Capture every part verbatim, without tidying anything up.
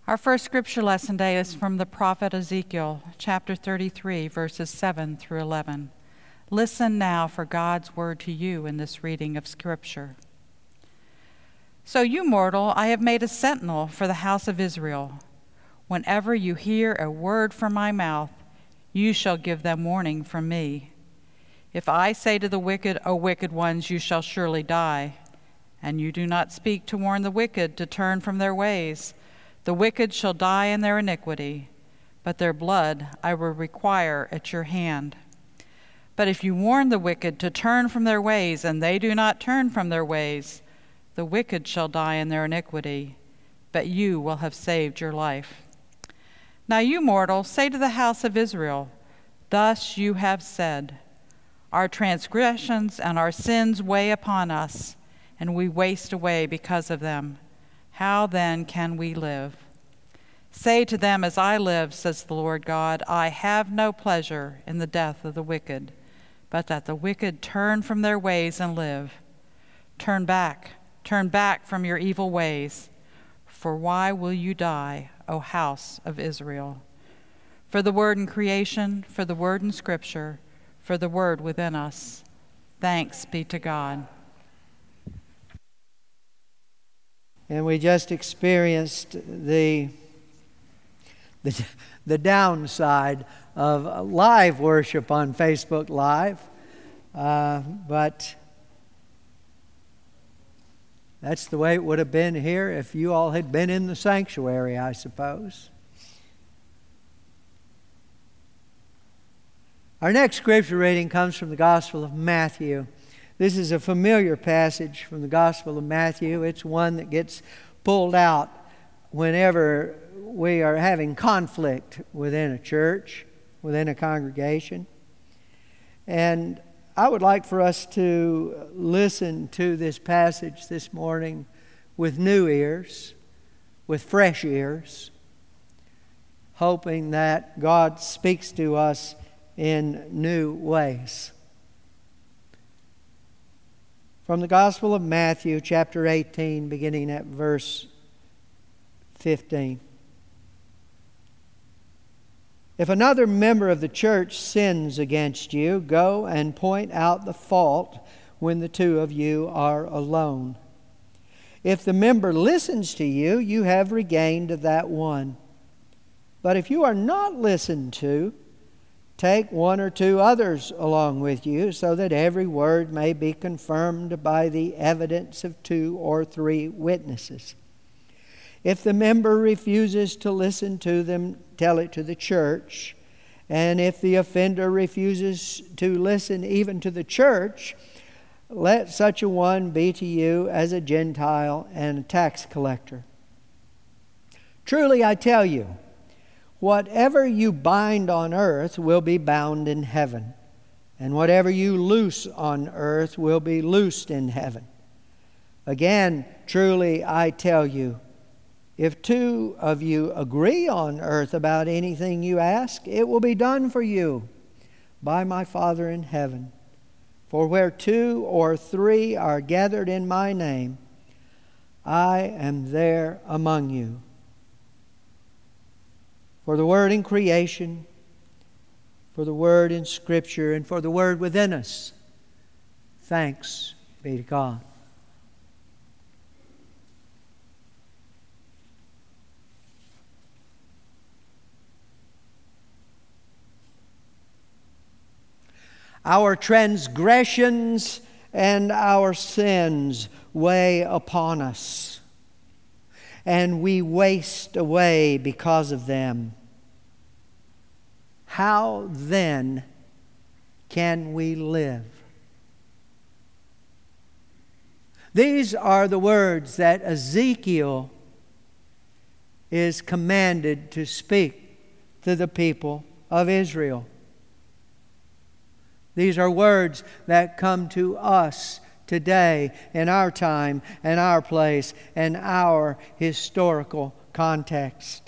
Our first scripture lesson day is from the prophet Ezekiel, chapter thirty-three, verses seven through eleven. Listen now for God's word to you in this reading of scripture. So you mortal, I have made a sentinel for the house of Israel. Whenever you hear a word from my mouth, you shall give them warning from me. If I say to the wicked, O wicked ones, you shall surely die, and you do not speak to warn the wicked to turn from their ways, the wicked shall die in their iniquity, but their blood I will require at your hand. But if you warn the wicked to turn from their ways, and they do not turn from their ways, the wicked shall die in their iniquity, but you will have saved your life. Now you mortal, say to the house of Israel, thus you have said, our transgressions and our sins weigh upon us, and we waste away because of them. How then can we live? Say to them, as I live, says the Lord God, I have no pleasure in the death of the wicked, but that the wicked turn from their ways and live. Turn back, turn back from your evil ways, for why will you die, O house of Israel? For the word in creation, for the word in Scripture, for the word within us. Thanks be to God. And we just experienced the, the, the downside of live worship on Facebook Live. Uh, but that's the way it would have been here if you all had been in the sanctuary, I suppose. Our next scripture reading comes from the Gospel of Matthew. This is a familiar passage from the Gospel of Matthew. It's one that gets pulled out whenever we are having conflict within a church, within a congregation. And I would like for us to listen to this passage this morning with new ears, with fresh ears, hoping that God speaks to us in new ways. From the Gospel of Matthew, chapter eighteen, beginning at verse fifteen. If another member of the church sins against you, go and point out the fault when the two of you are alone. If the member listens to you, you have regained that one. But if you are not listened to, take one or two others along with you, so that every word may be confirmed by the evidence of two or three witnesses. If the member refuses to listen to them, tell it to the church. And if the offender refuses to listen even to the church, let such a one be to you as a Gentile and a tax collector. Truly I tell you, whatever you bind on earth will be bound in heaven, and whatever you loose on earth will be loosed in heaven. Again, truly I tell you, if two of you agree on earth about anything you ask, it will be done for you by my Father in heaven. For where two or three are gathered in my name, I am there among you. For the word in creation, for the word in Scripture, and for the word within us, thanks be to God. Our transgressions and our sins weigh upon us, and we waste away because of them. How then can we live? These are the words that Ezekiel is commanded to speak to the people of Israel. These are words that come to us today in our time and our place and our historical context.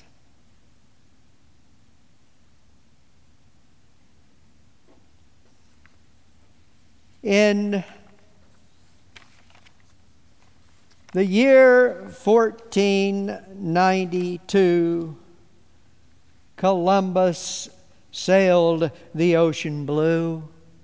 In The year fourteen ninety-two, Columbus sailed the ocean blue.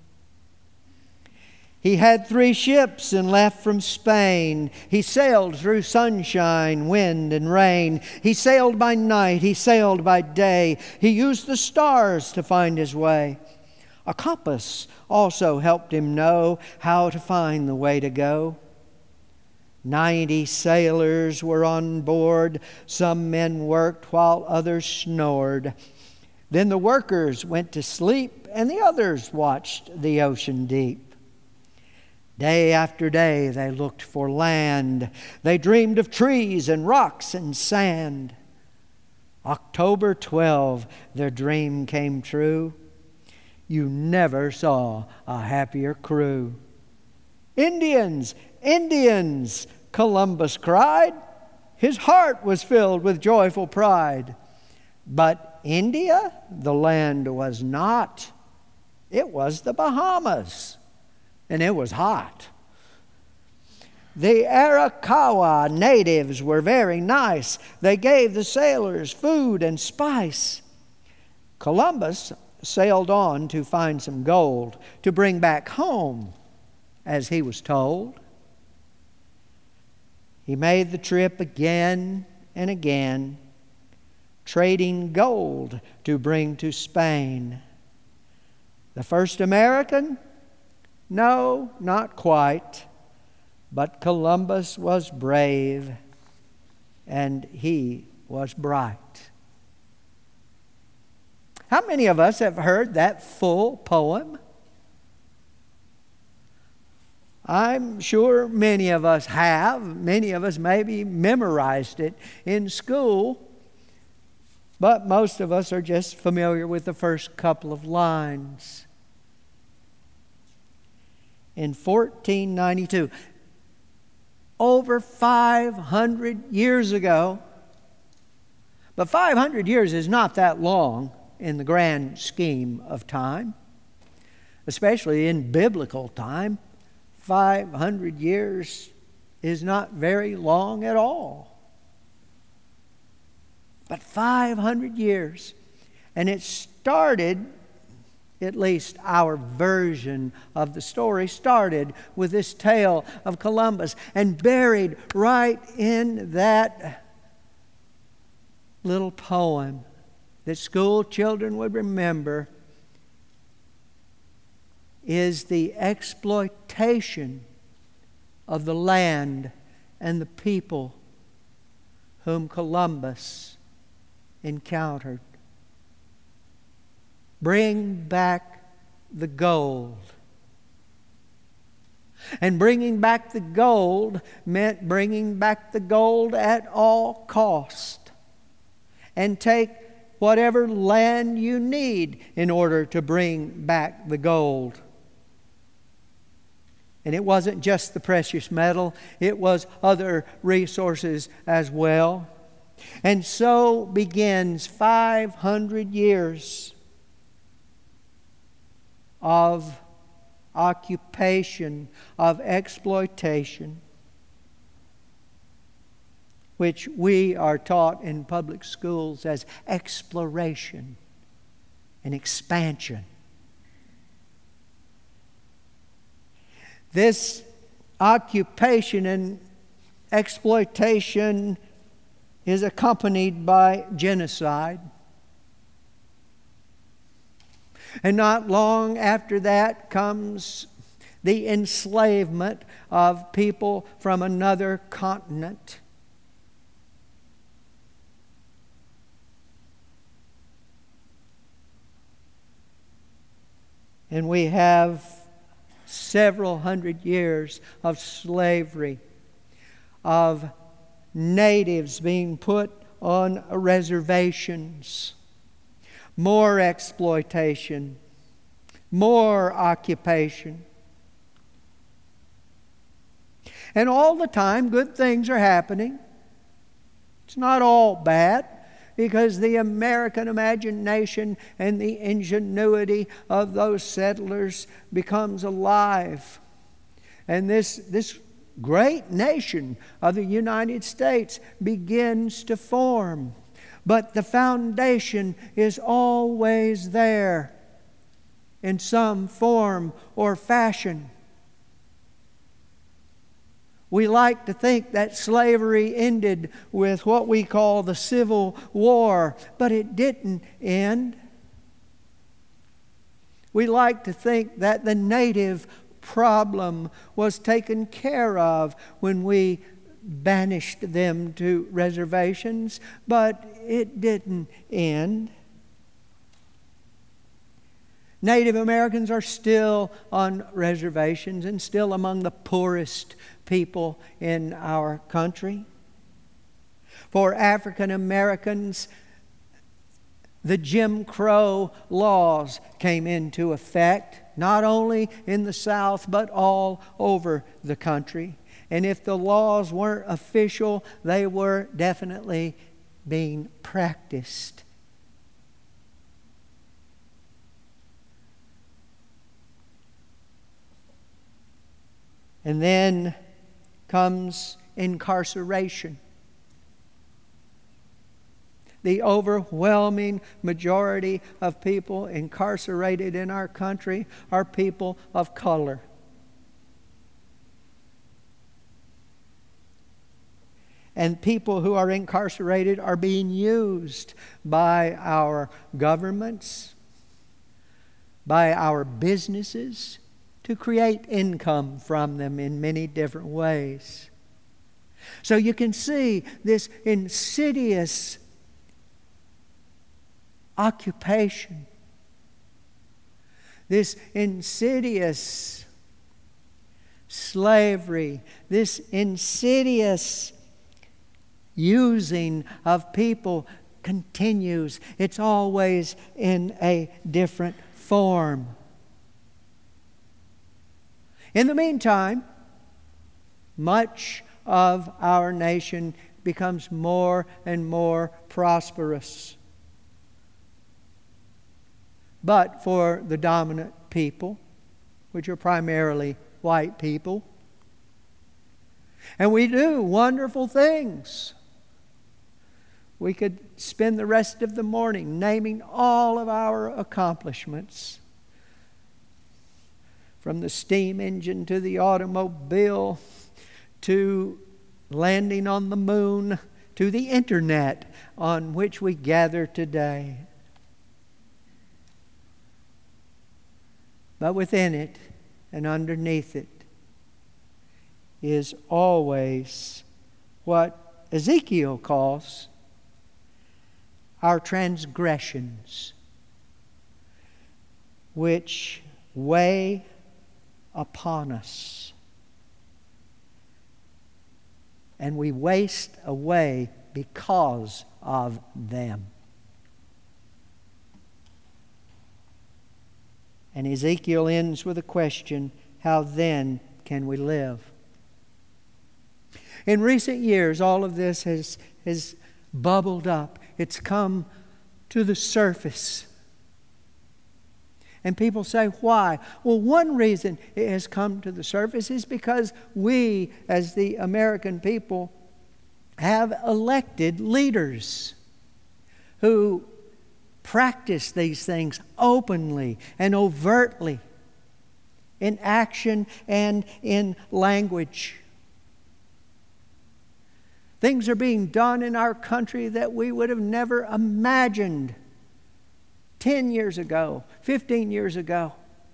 He had three ships and left from Spain. He sailed through sunshine, wind, and rain. He sailed by night, he sailed by day. He used the stars to find his way. A compass also helped him know how to find the way to go. Ninety sailors were on board. Some men worked while others snored. Then the workers went to sleep, and the others watched the ocean deep. Day after day they looked for land. They dreamed of trees and rocks and sand. October twelfth, their dream came true. You never saw a happier crew. Indians, Indians, Columbus cried. His heart was filled with joyful pride. But India, the land was not. It was the Bahamas, and it was hot. The Arakawa natives were very nice. They gave the sailors food and spice. Columbus sailed on to find some gold to bring back home, as he was told. He made the trip again and again, trading gold to bring to Spain. The first American? No, not quite. But Columbus was brave, and he was bright. How many of us have heard that full poem? I'm sure many of us have. Many of us maybe memorized it in school. But most of us are just familiar with the first couple of lines. In fourteen ninety-two, over five hundred years ago, but five hundred years is not that long in the grand scheme of time, especially in biblical time. five hundred years is not very long at all. But five hundred years. And it started, at least our version of the story, started with this tale of Columbus. And buried right in that little poem that school children would remember is the exploitation of the land and the people whom Columbus encountered. Bring back the gold. And bringing back the gold meant bringing back the gold at all cost. And take whatever land you need in order to bring back the gold. And it wasn't just the precious metal, it was other resources as well. And so begins five hundred years of occupation, of exploitation, which we are taught in public schools as exploration and expansion. This occupation and exploitation is accompanied by genocide. And not long after that comes the enslavement of people from another continent. And we have several hundred years of slavery, of natives being put on reservations, more exploitation, more occupation. And all the time, good things are happening. It's not all bad, because the American imagination and the ingenuity of those settlers becomes alive. And this, this great nation of the United States begins to form. But the foundation is always there in some form or fashion. We like to think that slavery ended with what we call the Civil War, but it didn't end. We like to think that the native problem was taken care of when we banished them to reservations, but it didn't end. Native Americans are still on reservations and still among the poorest people in our country. For African Americans, the Jim Crow laws came into effect, not only in the South, but all over the country. And if the laws weren't official, they were definitely being practiced. And then comes incarceration. The overwhelming majority of people incarcerated in our country are people of color. And people who are incarcerated are being used by our governments, by our businesses, to create income from them in many different ways. So you can see this insidious occupation, this insidious slavery, this insidious using of people continues. It's always in a different form. In the meantime, much of our nation becomes more and more prosperous. But for the dominant people, which are primarily white people, and we do wonderful things. We could spend the rest of the morning naming all of our accomplishments. From the steam engine to the automobile, to landing on the moon, to the internet on which we gather today. But within it and underneath it is always what Ezekiel calls our transgressions, which weigh upon us. And we waste away because of them. And Ezekiel ends with a question: how then can we live? In recent years, all of this has, has bubbled up. It's come to the surface. And people say, why? Well, one reason it has come to the surface is because we, as the American people, have elected leaders who practice these things openly and overtly in action and in language. Things are being done in our country that we would have never imagined ten years ago, fifteen years ago.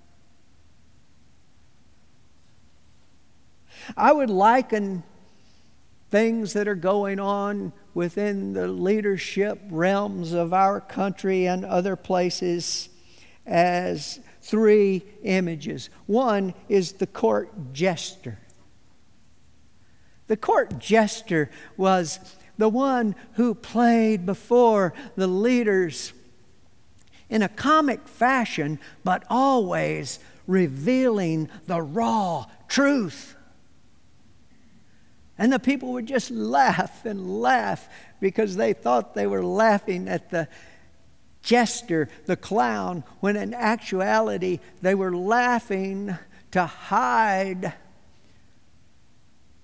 I would liken things that are going on within the leadership realms of our country and other places as three images. One is the court jester. The court jester was the one who played before the leaders in a comic fashion, but always revealing the raw truth. And the people would just laugh and laugh because they thought they were laughing at the jester, the clown, when in actuality they were laughing to hide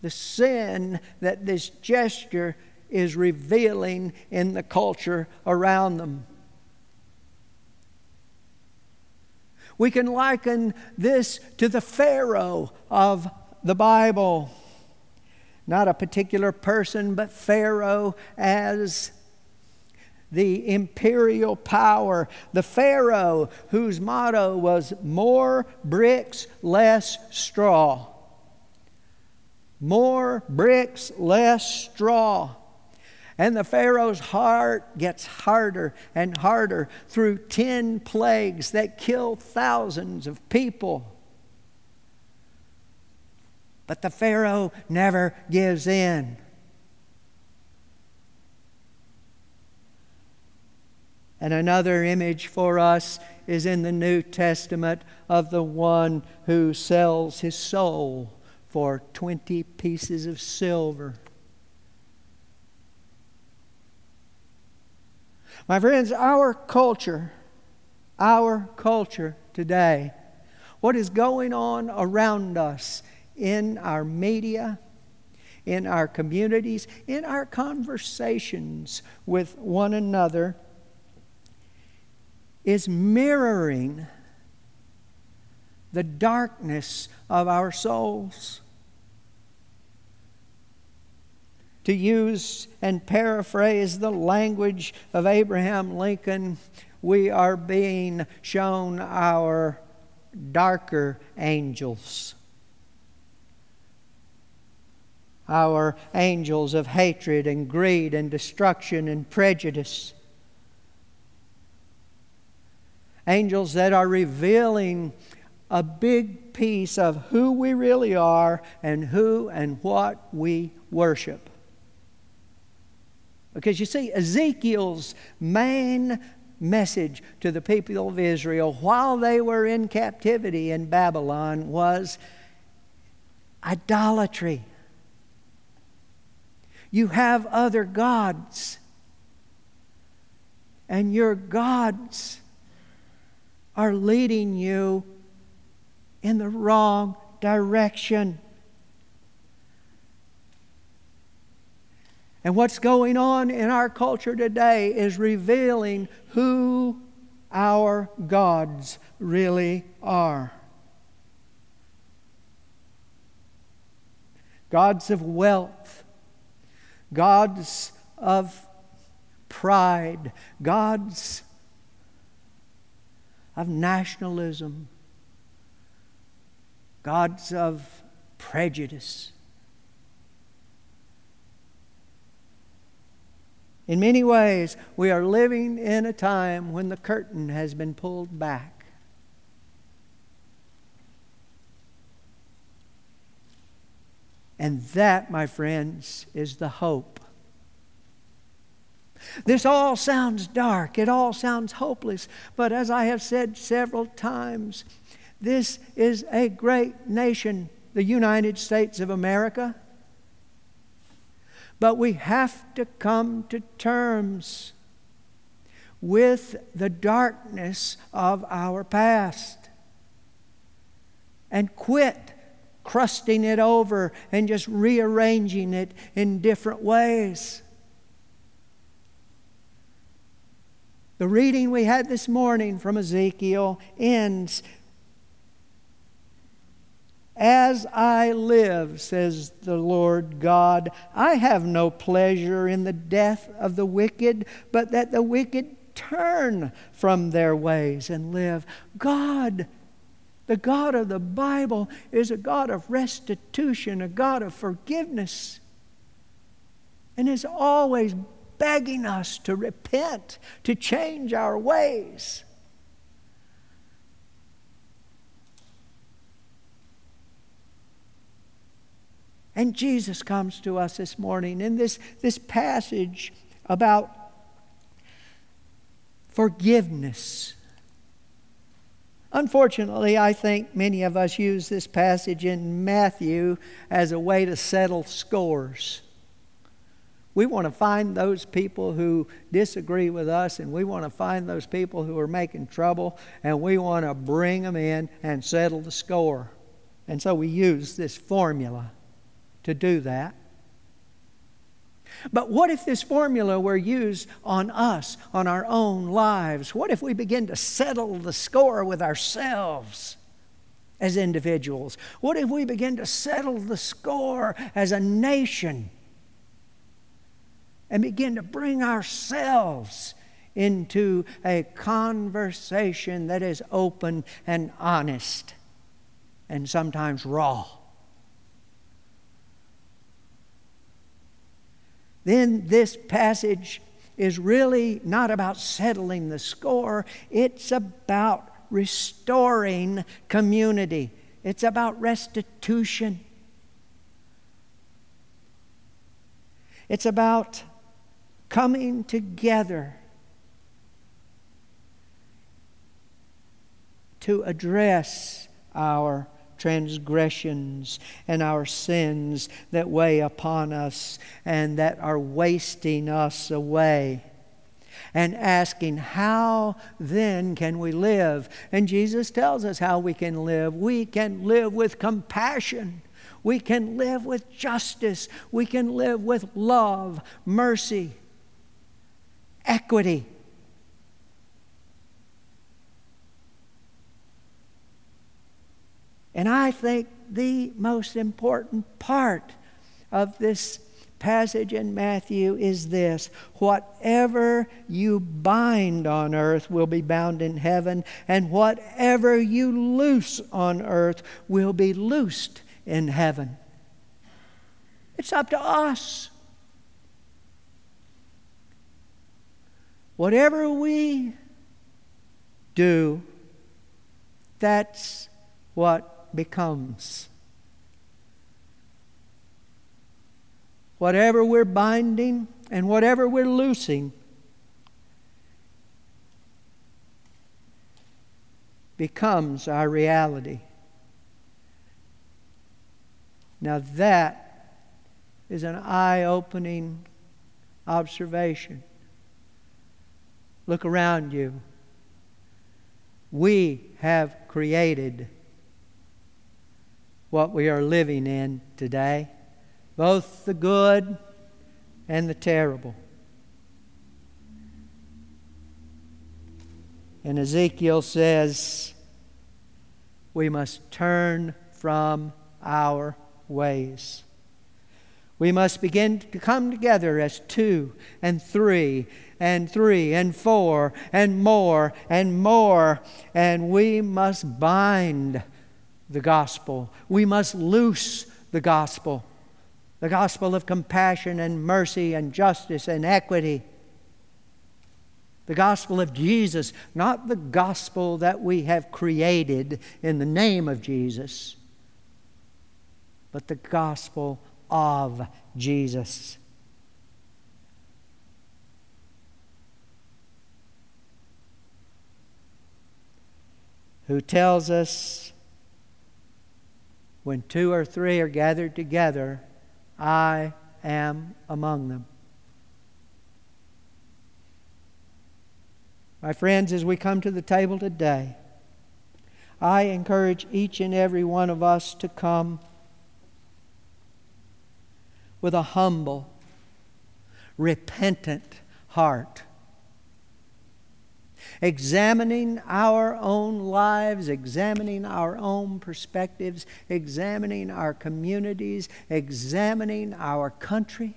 the sin that this gesture is revealing in the culture around them. We can liken this to the Pharaoh of the Bible. Not a particular person, but Pharaoh as the imperial power. The Pharaoh whose motto was more bricks, less straw. More bricks, less straw. And the Pharaoh's heart gets harder and harder through ten plagues that kill thousands of people. But the Pharaoh never gives in. And another image for us is in the New Testament of the one who sells his soul for twenty pieces of silver. My friends, our culture, our culture today, what is going on around us in our media, in our communities, in our conversations with one another, is mirroring the darkness of our souls. To use and paraphrase the language of Abraham Lincoln, we are being shown our darker angels. Our angels of hatred and greed and destruction and prejudice. Angels that are revealing a big piece of who we really are and who and what we worship. Because you see, Ezekiel's main message to the people of Israel while they were in captivity in Babylon was idolatry. You have other gods, and your gods are leading you in the wrong direction. And what's going on in our culture today is revealing who our gods really are. Gods of wealth, gods of pride, gods of nationalism, gods of prejudice. In many ways, we are living in a time when the curtain has been pulled back. And that, my friends, is the hope. This all sounds dark. It all sounds hopeless. But as I have said several times, this is a great nation, the United States of America. But we have to come to terms with the darkness of our past and quit crusting it over and just rearranging it in different ways. The reading we had this morning from Ezekiel ends, "As I live, says the Lord God, I have no pleasure in the death of the wicked, but that the wicked turn from their ways and live." God, the God of the Bible, is a God of restitution, a God of forgiveness, and is always begging us to repent, to change our ways. And Jesus comes to us this morning in this, this passage about forgiveness. Unfortunately, I think many of us use this passage in Matthew as a way to settle scores. We want to find those people who disagree with us, and we want to find those people who are making trouble, and we want to bring them in and settle the score. And so we use this formula. to do that. But what if this formula were used on us, on our own lives? What if we begin to settle the score with ourselves as individuals? What if we begin to settle the score as a nation and begin to bring ourselves into a conversation that is open and honest and sometimes raw? Then this passage is really not about settling the score. It's about restoring community. It's about restitution. It's about coming together to address our transgressions and our sins that weigh upon us and that are wasting us away, and asking, how then can we live? And Jesus tells us how we can live. We can live with compassion. We can live with justice. We can live with love, mercy, equity. And I think the most important part of this passage in Matthew is this: whatever you bind on earth will be bound in heaven, and whatever you loose on earth will be loosed in heaven. It's up to us. Whatever we do, that's what becomes. Whatever we're binding and whatever we're loosing becomes our reality. Now that is an eye-opening observation. Look around you. We have created what we are living in today, both the good and the terrible. And Ezekiel says we must turn from our ways. We must begin to come together as two and three and three and four and more and more, and we must bind the gospel. We must loose the gospel. The gospel of compassion and mercy and justice and equity. The gospel of Jesus, not the gospel that we have created in the name of Jesus, but the gospel of Jesus. Who tells us, when two or three are gathered together, I am among them. My friends, as we come to the table today, I encourage each and every one of us to come with a humble, repentant heart, examining our own lives, examining our own perspectives, examining our communities, examining our country,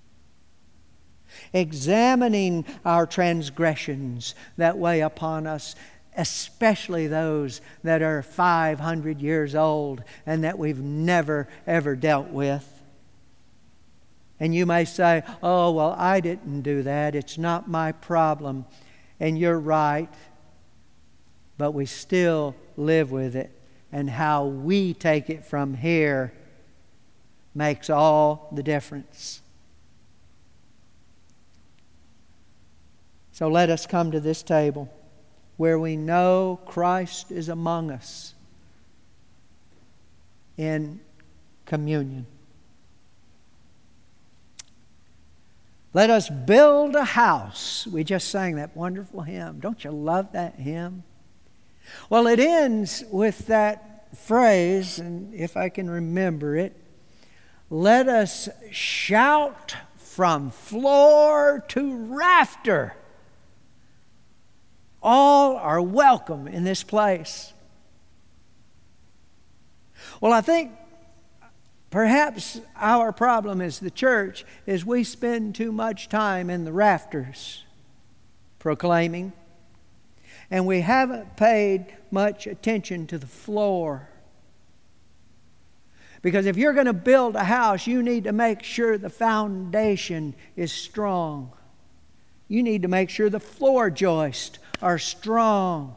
examining our transgressions that weigh upon us, especially those that are five hundred years old and that we've never, ever dealt with. And you may say, oh, well, I didn't do that. It's not my problem. And you're right, but we still live with it. And how we take it from here makes all the difference. So let us come to this table where we know Christ is among us in communion. Let us build a house. We just sang that wonderful hymn. Don't you love that hymn? Well, it ends with that phrase, and if I can remember it, Let us shout from floor to rafter. All are welcome in this place. Well, I think perhaps our problem as the church is we spend too much time in the rafters proclaiming, and we haven't paid much attention to the floor. Because if you're going to build a house, you need to make sure the foundation is strong. You need to make sure the floor joists are strong.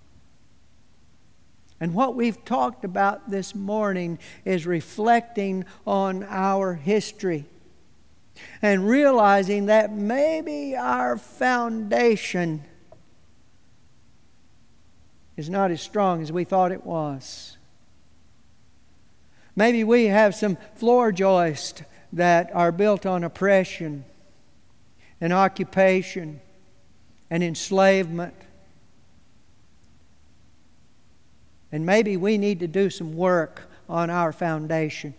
And what we've talked about this morning is reflecting on our history and realizing that maybe our foundation is not as strong as we thought it was. Maybe we have some floor joists that are built on oppression and occupation and enslavement. And maybe we need to do some work on our foundation.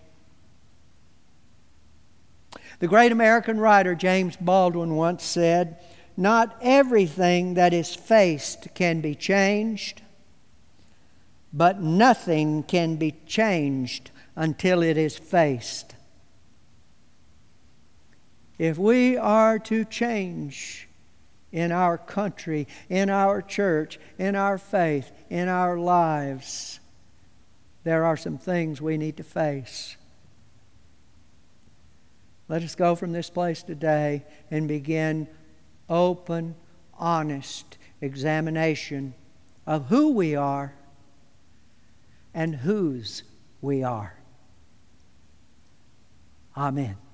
The great American writer James Baldwin once said, "Not everything that is faced can be changed, but nothing can be changed until it is faced." If we are to change in our country, in our church, in our faith, in our lives, there are some things we need to face. Let us go from this place today and begin open, honest examination of who we are and whose we are. Amen.